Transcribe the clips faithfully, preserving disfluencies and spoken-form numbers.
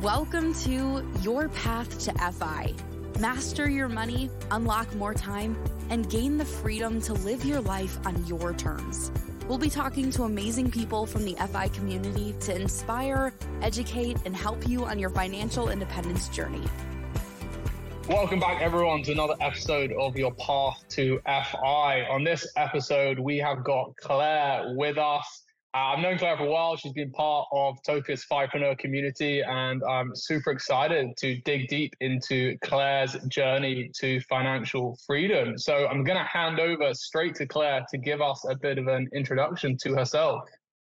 Welcome to Your Path to F I. Master your money, unlock more time, and gain the freedom to live your life on your terms. We'll be talking to amazing people from the F I community to inspire, educate, and help you on your financial independence journey. Welcome back, everyone, to another episode of Your Path to F I. On this episode, we have got Claire with us. Uh, I've known Claire for a while. She's been part of Topia's Fivepreneur community, and I'm super excited to dig deep into Claire's journey to financial freedom. So I'm going to hand over straight to Claire to give us a bit of an introduction to herself.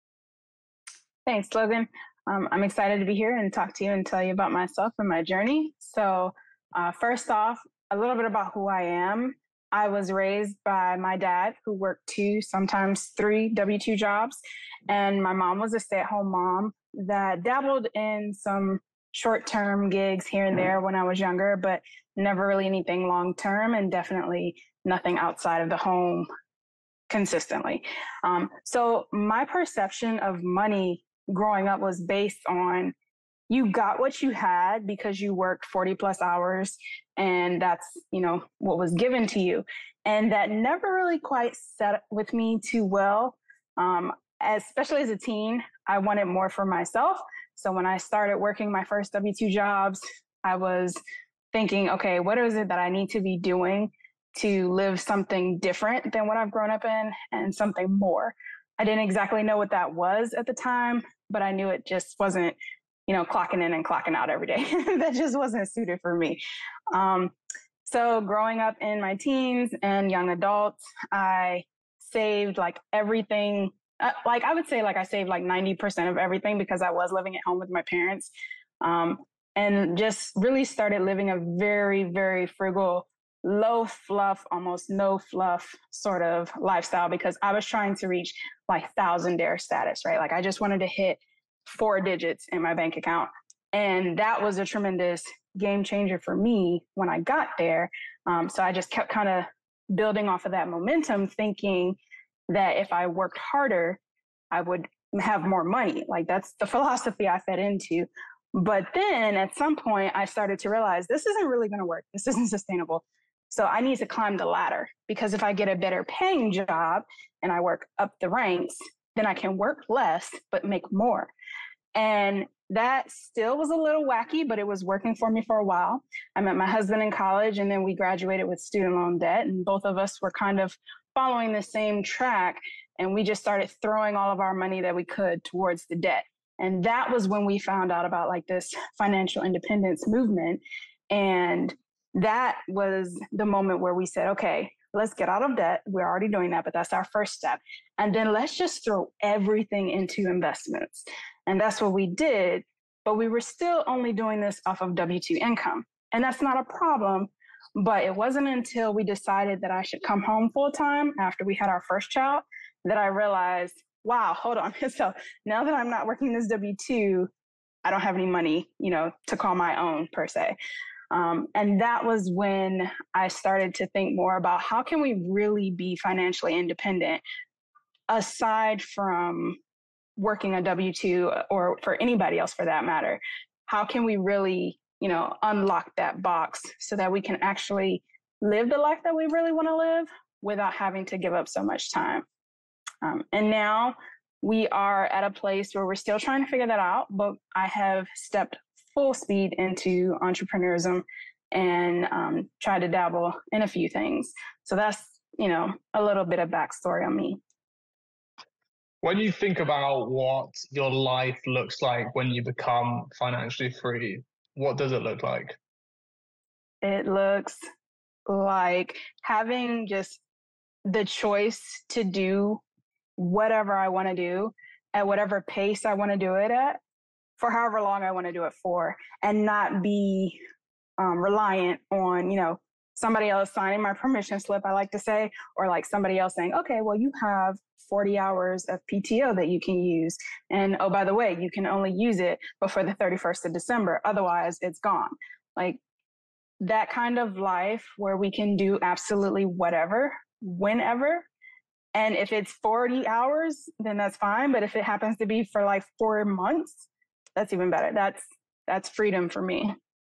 Thanks, Logan. Um, I'm excited to be here and talk to you and tell you about myself and my journey. So uh, first off, a little bit about who I am. I was raised by my dad, who worked two, sometimes three W two jobs. And my mom was a stay-at-home mom that dabbled in some short-term gigs here and there when I was younger, but never really anything long-term, and definitely nothing outside of the home consistently. Um, so my perception of money growing up was based on you got what you had because you worked forty plus hours, and that's, you know, what was given to you. And that never really quite set with me too well. Um, especially as a teen, I wanted more for myself. So when I started working my first W two jobs, I was thinking, okay, what is it that I need to be doing to live something different than what I've grown up in and something more? I didn't exactly know what that was at the time, but I knew it just wasn't, you know, clocking in and clocking out every day. That just wasn't suited for me. Um, so growing up in my teens and young adults, I saved like everything. Uh, like I would say like I saved like ninety percent of everything because I was living at home with my parents, um, and just really started living a very, very frugal, low fluff, almost no fluff sort of lifestyle because I was trying to reach like thousandaire status, right? Like I just wanted to hit four digits in my bank account. And that was a tremendous game changer for me when I got there. Um, so I just kept kind of building off of that momentum, thinking that if I worked harder, I would have more money. Like that's the philosophy I fed into. But then at some point I started to realize this isn't really going to work. This isn't sustainable. So I need to climb the ladder, because if I get a better paying job and I work up the ranks, then I can work less, but make more. And that still was a little wacky, but it was working for me for a while. I met my husband in college, and then we graduated with student loan debt. And both of us were kind of following the same track. And we just started throwing all of our money that we could towards the debt. And that was when we found out about like this financial independence movement. And that was the moment where we said, okay, let's get out of debt. We're already doing that, but that's our first step. And then let's just throw everything into investments. And that's what we did. But we were still only doing this off of W two income. And that's not a problem. But it wasn't until we decided that I should come home full time after we had our first child that I realized, wow, hold on. So now that I'm not working this W two, I don't have any money, you know, to call my own per se. Um, and that was when I started to think more about how can we really be financially independent aside from working a W two, or for anybody else for that matter. How can we really, you know, unlock that box so that we can actually live the life that we really want to live without having to give up so much time? Um, and now we are at a place where we're still trying to figure that out, but I have stepped full speed into entrepreneurism and um, tried to dabble in a few things. So that's, you know, a little bit of backstory on me. When you think about what your life looks like when you become financially free, what does it look like? It looks like having just the choice to do whatever I want to do at whatever pace I want to do it at for however long I want to do it for, and not be um, reliant on, you know, somebody else signing my permission slip, I like to say, or like somebody else saying, okay, well, you have forty hours of P T O that you can use. And oh, by the way, you can only use it before the thirty-first of December. Otherwise, it's gone. Like that kind of life where we can do absolutely whatever, whenever. And if it's forty hours, then that's fine. But if it happens to be for like four months, that's even better. That's that's freedom for me.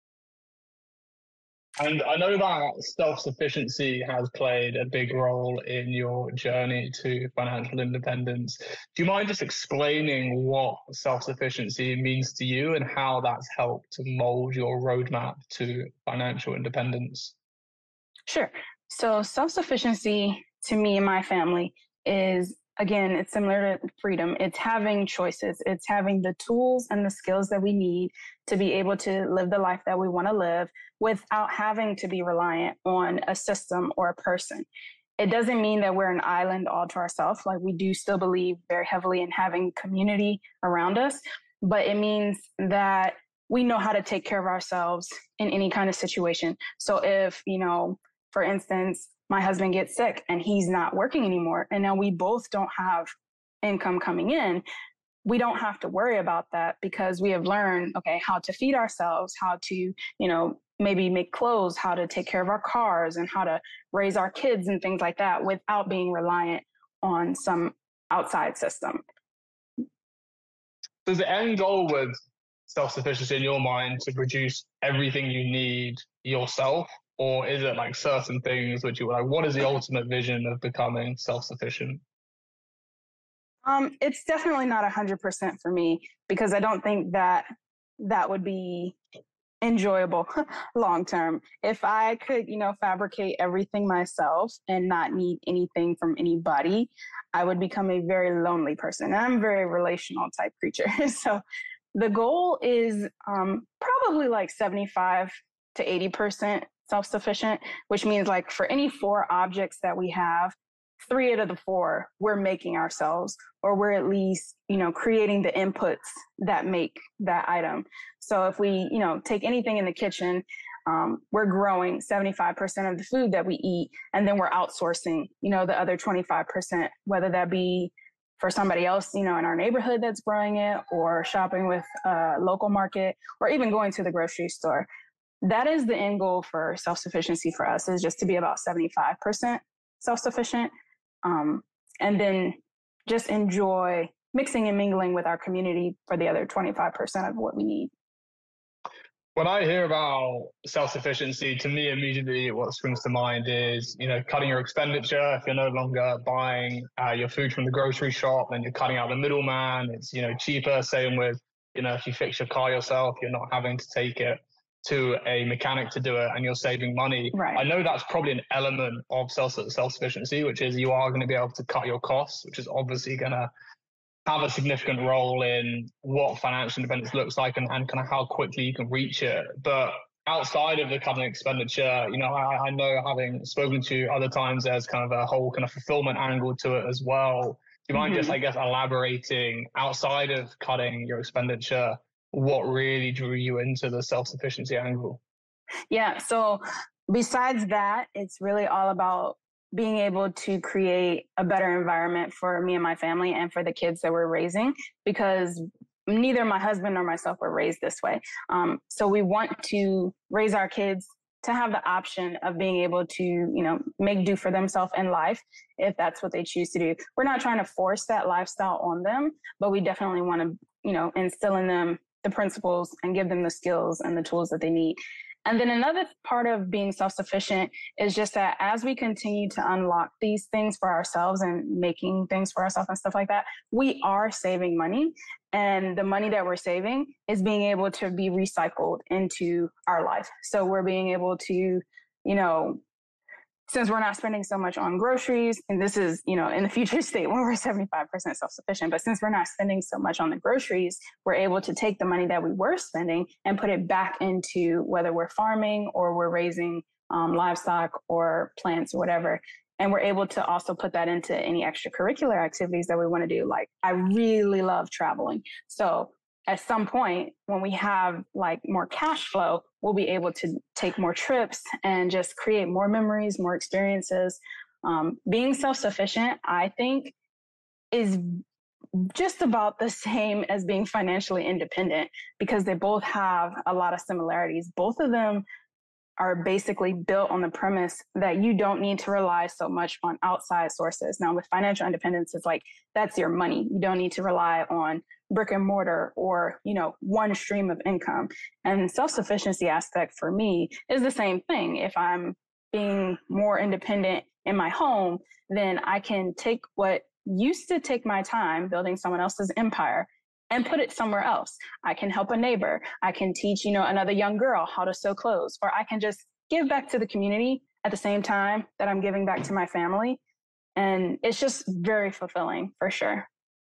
And I know that self-sufficiency has played a big role in your journey to financial independence. Do you mind just explaining what self-sufficiency means to you and how that's helped to mold your roadmap to financial independence? Sure. So self-sufficiency to me and my family is, again, it's similar to freedom. It's having choices. It's having the tools and the skills that we need to be able to live the life that we want to live without having to be reliant on a system or a person. It doesn't mean that we're an island all to ourselves. Like, we do still believe very heavily in having community around us, but it means that we know how to take care of ourselves in any kind of situation. So if, you know, for instance, my husband gets sick and he's not working anymore, and now we both don't have income coming in, we don't have to worry about that because we have learned, okay, how to feed ourselves, how to, you know, maybe make clothes, how to take care of our cars, and how to raise our kids and things like that without being reliant on some outside system. Does the end goal with self-sufficiency in your mind to produce everything you need yourself? Or is it like certain things which you like, what is the ultimate vision of becoming self-sufficient? Um, it's definitely not one hundred percent for me, because I don't think that that would be enjoyable long term. If I could, you know, fabricate everything myself and not need anything from anybody, I would become a very lonely person. And I'm a very relational type creature. So the goal is um, probably like seventy-five to eighty percent self-sufficient, which means like for any four objects that we have, three out of the four we're making ourselves, or we're at least, you know, creating the inputs that make that item. So if we, you know, take anything in the kitchen, um, we're growing seventy-five percent of the food that we eat, and then we're outsourcing, you know, the other twenty-five percent, whether that be for somebody else, you know, in our neighborhood that's growing it, or shopping with a local market, or even going to the grocery store. That is the end goal for self-sufficiency for us, is just to be about seventy-five percent self-sufficient. Um, and then just enjoy mixing and mingling with our community for the other twenty-five percent of what we need. When I hear about self-sufficiency, to me, immediately what springs to mind is, you know, cutting your expenditure. If you're no longer buying uh, your food from the grocery shop, then you're cutting out the middleman. It's, you know, cheaper. Same with, you know, if you fix your car yourself, you're not having to take it to a mechanic to do it, and you're saving money. Right. I know that's probably an element of self self-sufficiency, which is you are going to be able to cut your costs, which is obviously going to have a significant role in what financial independence looks like, and, and kind of how quickly you can reach it. But outside of the cutting expenditure, you know, I, I know, having spoken to you other times, there's kind of a whole kind of fulfillment angle to it as well. Do you mind mm-hmm. just, I guess, elaborating outside of cutting your expenditure, what really drew you into the self-sufficiency angle? Yeah. So besides that, it's really all about being able to create a better environment for me and my family and for the kids that we're raising, because neither my husband nor myself were raised this way. Um, so we want to raise our kids to have the option of being able to, you know, make do for themselves in life, if that's what they choose to do. We're not trying to force that lifestyle on them, but we definitely want to, you know, instill in them the principles and give them the skills and the tools that they need. And then another part of being self-sufficient is just that as we continue to unlock these things for ourselves and making things for ourselves and stuff like that, we are saving money. And the money that we're saving is being able to be recycled into our life. So we're being able to, you know, since we're not spending so much on groceries, and this is, you know, in the future state when we're seventy-five percent self-sufficient, but since we're not spending so much on the groceries, we're able to take the money that we were spending and put it back into whether we're farming or we're raising um, livestock or plants or whatever. And we're able to also put that into any extracurricular activities that we want to do. Like, I really love traveling. So at some point when we have like more cash flow, we'll be able to take more trips and just create more memories, more experiences. Um, being self-sufficient, I think, is just about the same as being financially independent, because they both have a lot of similarities. Both of them are basically built on the premise that you don't need to rely so much on outside sources. Now, with financial independence, it's like, that's your money. You don't need to rely on brick and mortar or, you know, one stream of income. And self-sufficiency aspect for me is the same thing. If I'm being more independent in my home, then I can take what used to take my time building someone else's empire and put it somewhere else. I can help a neighbor. I can teach, you know, another young girl how to sew clothes, or I can just give back to the community at the same time that I'm giving back to my family. And it's just very fulfilling for sure.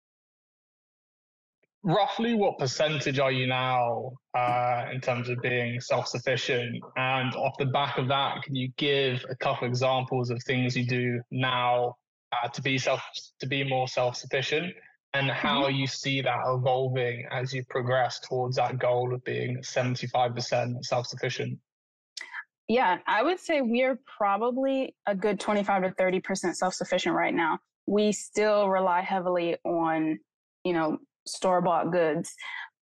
Roughly what percentage are you now uh, in terms of being self-sufficient? And off the back of that, can you give a couple examples of things you do now uh, to be self, to be more self-sufficient? And how mm-hmm. you see that evolving as you progress towards that goal of being seventy-five percent self-sufficient? Yeah, I would say we are probably a good twenty-five to thirty percent self-sufficient right now. We still rely heavily on, you know, store-bought goods,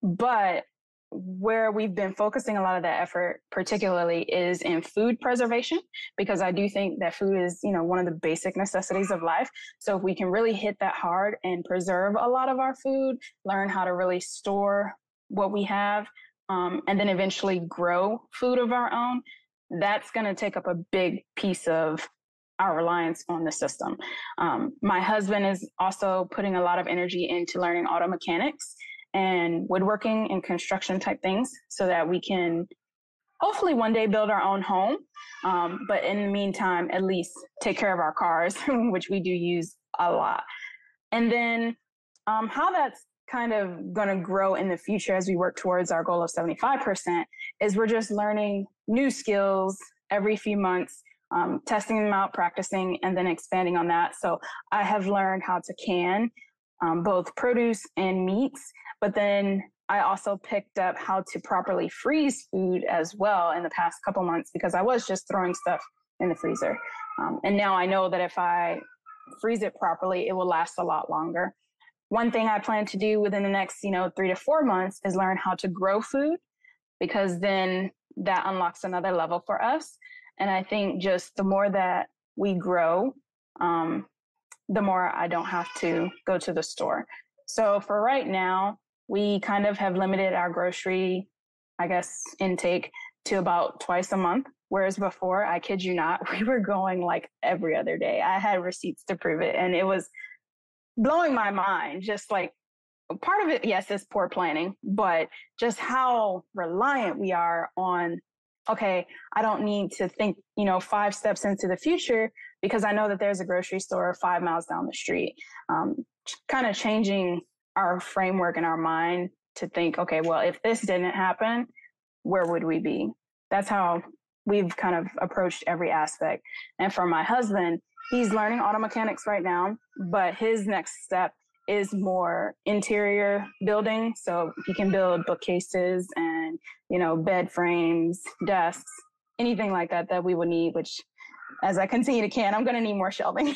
but where we've been focusing a lot of that effort particularly is in food preservation, because I do think that food is, you know, one of the basic necessities of life. So if we can really hit that hard and preserve a lot of our food, learn how to really store what we have, um, and then eventually grow food of our own, that's going to take up a big piece of our reliance on the system. Um, my husband is also putting a lot of energy into learning auto mechanics and woodworking and construction type things so that we can hopefully one day build our own home. Um, but in the meantime, at least take care of our cars, which we do use a lot. And then um, how that's kind of going to grow in the future as we work towards our goal of seventy-five percent is we're just learning new skills every few months, um, testing them out, practicing, and then expanding on that. So I have learned how to can um, both produce and meats. But then I also picked up how to properly freeze food as well in the past couple months, because I was just throwing stuff in the freezer. Um, and now I know that if I freeze it properly, it will last a lot longer. One thing I plan to do within the next, you know, three to four months is learn how to grow food, because then that unlocks another level for us. And I think just the more that we grow, um, the more I don't have to go to the store. So for right now, we kind of have limited our grocery, I guess, intake to about twice a month. Whereas before, I kid you not, we were going like every other day. I had receipts to prove it. And it was blowing my mind. Just like part of it, yes, is poor planning, but just how reliant we are on, okay, I don't need to think, you know, five steps into the future because I know that there's a grocery store five miles down the street. Um, kind of changing our framework in our mind to think, okay, well, if this didn't happen, where would we be? That's how we've kind of approached every aspect. And for my husband, he's learning auto mechanics right now, but his next step is more interior building. So he can build bookcases and, you know, bed frames, desks, anything like that that we would need, which as I continue to can, I'm going to need more shelving.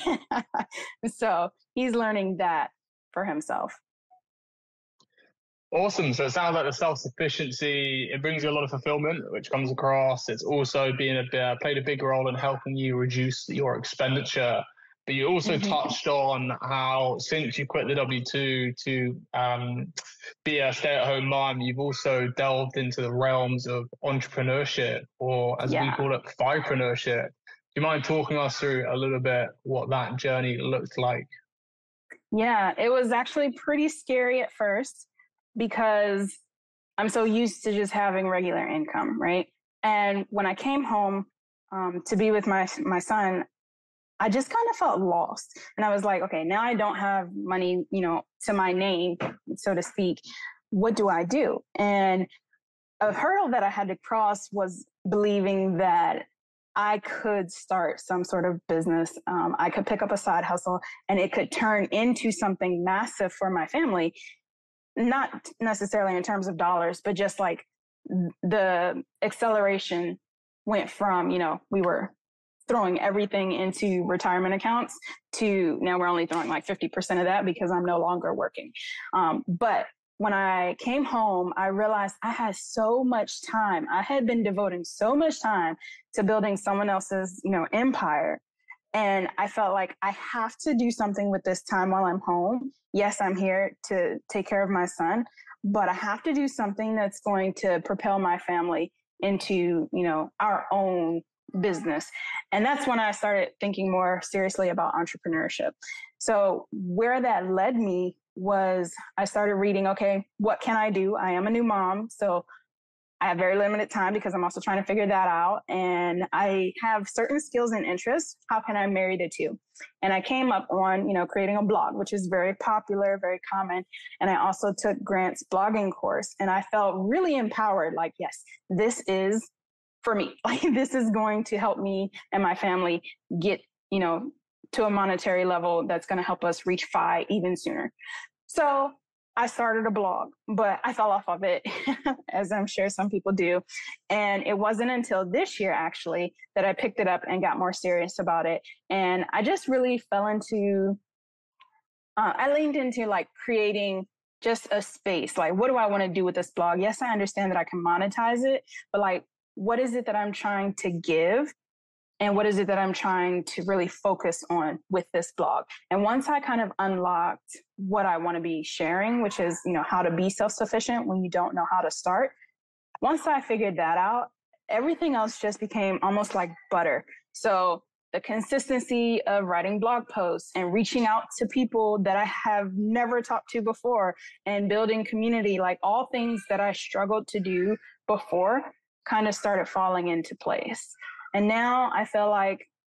So he's learning that for himself. Awesome. So it sounds like the self-sufficiency, it brings you a lot of fulfillment, which comes across. It's also been a uh, played a big role in helping you reduce your expenditure. But you also mm-hmm. touched on how since you quit the W two to um, be a stay-at-home mom, you've also delved into the realms of entrepreneurship, or as yeah. we call it, fivepreneurship. Do you mind talking us through a little bit what that journey looked like? Yeah, it was actually pretty scary at first, because I'm so used to just having regular income, right? And when I came home um, to be with my my son, I just kind of felt lost. And I was like, okay, now I don't have money, you know, to my name, so to speak. What do I do? And a hurdle that I had to cross was believing that I could start some sort of business. Um, I could pick up a side hustle and it could turn into something massive for my family. Not necessarily in terms of dollars, but just like the acceleration went from, you know, we were throwing everything into retirement accounts to now we're only throwing like fifty percent of that because I'm no longer working. Um, but when I came home, I realized I had so much time. I had been devoting so much time to building someone else's, you know, empire. And I felt like I have to do something with this time while I'm home. Yes, I'm here to take care of my son, but I have to do something that's going to propel my family into, you know, our own business. And that's when I started thinking more seriously about entrepreneurship. So where that led me was I started reading, okay, what can I do? I am a new mom. So I have very limited time because I'm also trying to figure that out. And I have certain skills and interests. How can I marry the two? And I came up on, you know, creating a blog, which is very popular, very common. And I also took Grant's blogging course, and I felt really empowered. Like, yes, this is for me. Like, this is going to help me and my family get, you know, to a monetary level that's going to help us reach five even sooner. So I started a blog, but I fell off of it, as I'm sure some people do. And it wasn't until this year, actually, that I picked it up and got more serious about it. And I just really fell into, uh, I leaned into like creating just a space. Like, what do I want to do with this blog? Yes, I understand that I can monetize it, but like, what is it that I'm trying to give? And what is it that I'm trying to really focus on with this blog? And once I kind of unlocked what I want to be sharing, which is, you know, how to be self-sufficient when you don't know how to start. Once I figured that out, everything else just became almost like butter. So the consistency of writing blog posts and reaching out to people that I have never talked to before and building community, like all things that I struggled to do before kind of started falling into place. And now I feel like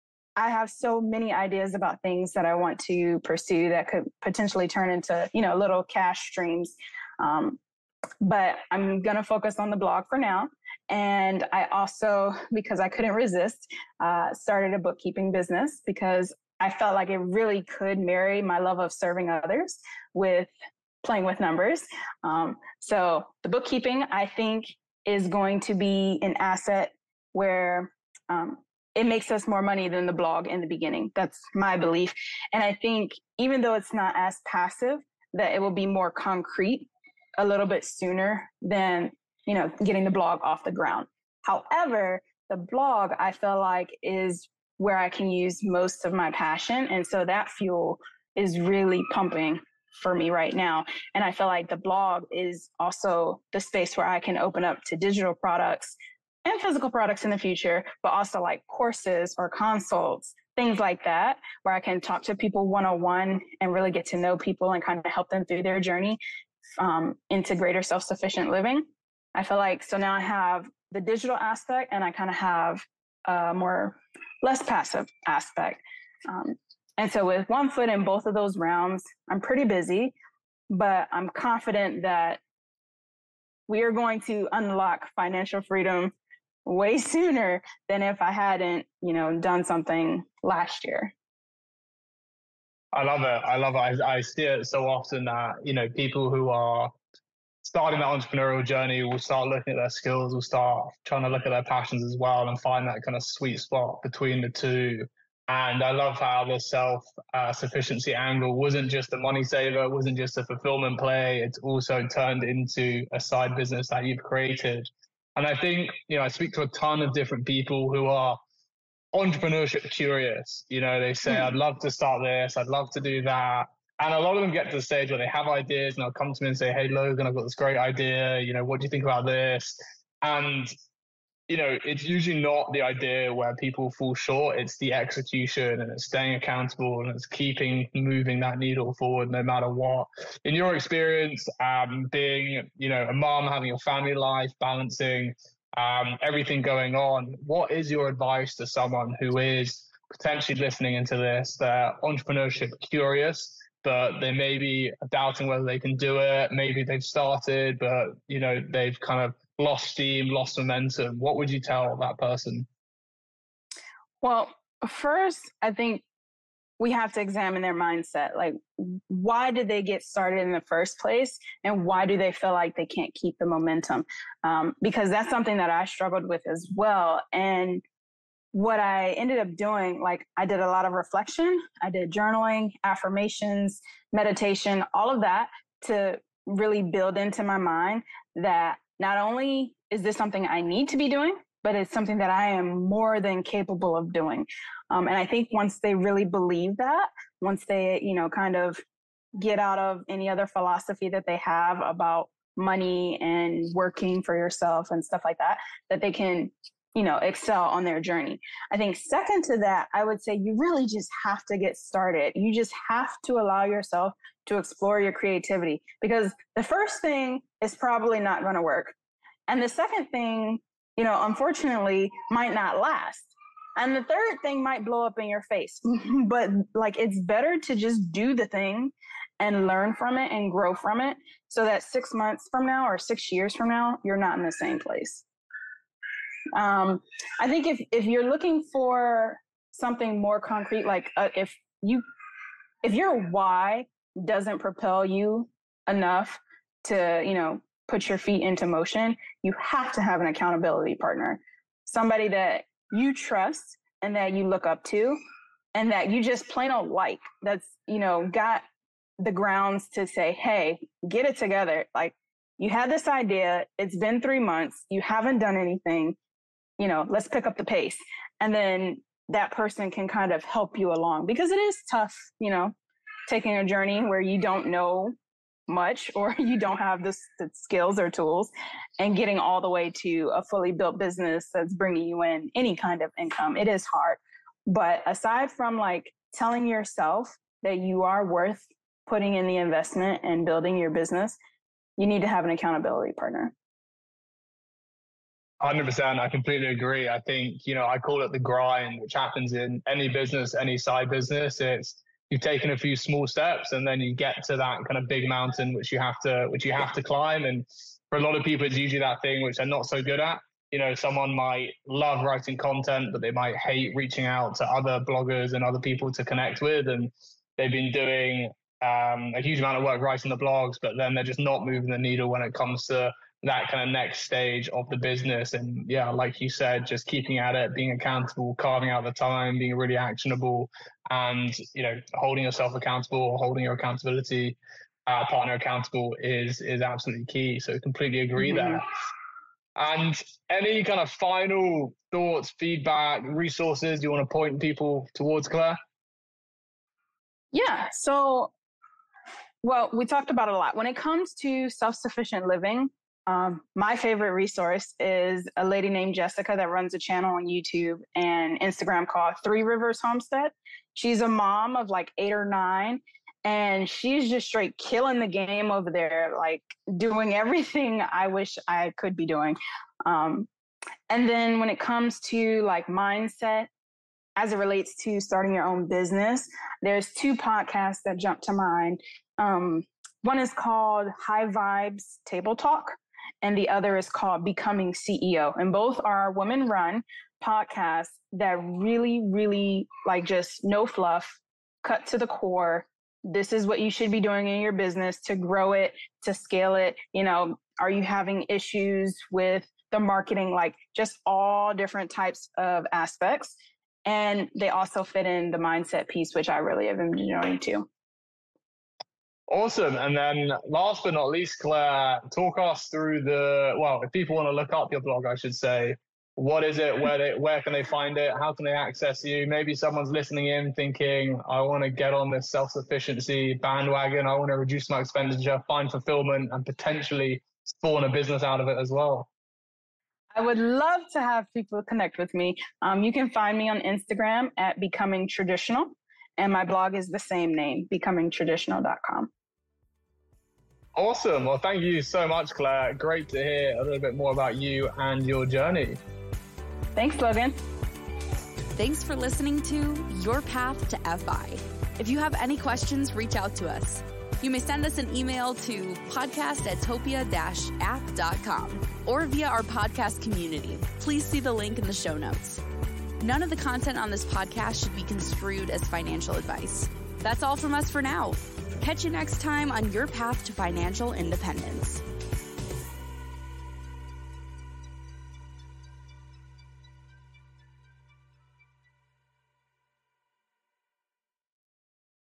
I have so many ideas about things that I want to pursue that could potentially turn into, you know, little cash streams. Um, but I'm going to focus on the blog for now. And I also, because I couldn't resist, uh, started a bookkeeping business because I felt like it really could marry my love of serving others with playing with numbers. Um, so the bookkeeping, I think, is going to be an asset where Um, it makes us more money than the blog in the beginning. That's my belief. And I think even though it's not as passive, that it will be more concrete a little bit sooner than, you know, getting the blog off the ground. However, the blog, I feel like, is where I can use most of my passion. And so that fuel is really pumping for me right now. And I feel like the blog is also the space where I can open up to digital products and physical products in the future, but also like courses or consults, things like that, where I can talk to people one-on-one and really get to know people and kind of help them through their journey um, into greater self-sufficient living. I feel like, so now I have the digital aspect and I kind of have a more less passive aspect. Um, and so with one foot in both of those realms, I'm pretty busy, but I'm confident that we are going to unlock financial freedom way sooner than if I hadn't, you know, done something last year. I love it. I love it. I, I see it so often that, you know, people who are starting that entrepreneurial journey will start looking at their skills, will start trying to look at their passions as well and find that kind of sweet spot between the two. And I love how the self-sufficiency uh, angle wasn't just a money saver, wasn't just a fulfillment play. It's also turned into a side business that you've created. And I think, you know, I speak to a ton of different people who are entrepreneurship curious. You know, they say, I'd love to start this, I'd love to do that. And a lot of them get to the stage where they have ideas and they'll come to me and say, hey, Logan, I've got this great idea. You know, what do you think about this? And, you know, it's usually not the idea where people fall short. It's the execution and it's staying accountable and it's keeping moving that needle forward no matter what. In your experience, um, being, you know, a mom, having a family life, balancing um, everything going on, what is your advice to someone who is potentially listening into this? They're entrepreneurship curious, but they may be doubting whether they can do it. Maybe they've started, but, you know, they've kind of lost steam, lost momentum. What would you tell that person? Well, first, I think we have to examine their mindset. Like, why did they get started in the first place? And why do they feel like they can't keep the momentum? Um, because that's something that I struggled with as well. And what I ended up doing, like, I did a lot of reflection. I did journaling, affirmations, meditation, all of that to really build into my mind that not only is this something I need to be doing, but it's something that I am more than capable of doing. Um, and I think once they really believe that, once they, you know, kind of get out of any other philosophy that they have about money and working for yourself and stuff like that, that they can, you know, excel on their journey. I think second to that, I would say you really just have to get started. You just have to allow yourself to explore your creativity, because the first thing is probably not going to work. And the second thing, you know, unfortunately might not last. And the third thing might blow up in your face. But like, it's better to just do the thing and learn from it and grow from it, so that six months from now or six years from now, you're not in the same place. Um, I think if, if you're looking for something more concrete, like uh, if you, if your why doesn't propel you enough to, you know, put your feet into motion, you have to have an accountability partner, somebody that you trust and that you look up to and that you just plain old like, that's, you know, got the grounds to say, hey, get it together. Like, you had this idea, it's been three months, you haven't done anything, you know, let's pick up the pace. And then that person can kind of help you along, because it is tough, you know, taking a journey where you don't know much or you don't have the, the skills or tools, and getting all the way to a fully built business that's bringing you in any kind of income. It is hard. But aside from like telling yourself that you are worth putting in the investment and building your business, you need to have an accountability partner. one hundred percent. I completely agree. I think, you know, I call it the grind, which happens in any business, any side business. It's, you've taken a few small steps and then you get to that kind of big mountain, which you have to, which you have to climb. And for a lot of people, it's usually that thing which they're not so good at. You know, someone might love writing content, but they might hate reaching out to other bloggers and other people to connect with. And they've been doing um, a huge amount of work writing the blogs, but then they're just not moving the needle when it comes to that kind of next stage of the business. And yeah, like you said, just keeping at it, being accountable, carving out the time, being really actionable, and, you know, holding yourself accountable, holding your accountability uh, partner accountable is, is absolutely key. So completely agree mm-hmm. there. And any kind of final thoughts, feedback, resources you want to point people towards, Claire? Yeah. So, well, we talked about it a lot. When it comes to self-sufficient living, um, my favorite resource is a lady named Jessica that runs a channel on YouTube and Instagram called Three Rivers Homestead. She's a mom of like eight or nine, and she's just straight killing the game over there, like doing everything I wish I could be doing. Um, and then when it comes to like mindset, as it relates to starting your own business, there's two podcasts that jump to mind. Um, one is called High Vibes Table Talk, and the other is called Becoming C E O. And both are women-run podcasts that really, really like just no fluff, cut to the core. This is what you should be doing in your business to grow it, to scale it. You know, are you having issues with the marketing? Like just all different types of aspects. And they also fit in the mindset piece, which I really have enjoyed too. Awesome. And then last but not least, Claire, talk us through the, well, if people want to look up your blog, I should say, what is it? Where they, where can they find it? How can they access you? Maybe someone's listening in thinking, I want to get on this self-sufficiency bandwagon. I want to reduce my expenditure, find fulfillment, and potentially spawn a business out of it as well. I would love to have people connect with me. Um, you can find me on Instagram at Becoming Traditional, and my blog is the same name, becoming traditional dot com. Awesome. Well, thank you so much, Claire. Great to hear a little bit more about you and your journey. Thanks, Logan. Thanks for listening to Your Path to F I. If you have any questions, reach out to us. You may send us an email to podcast at topia dash app dot com or via our podcast community. Please see the link in the show notes. None of the content on this podcast should be construed as financial advice. That's all from us for now. Catch you next time on Your Path to Financial Independence.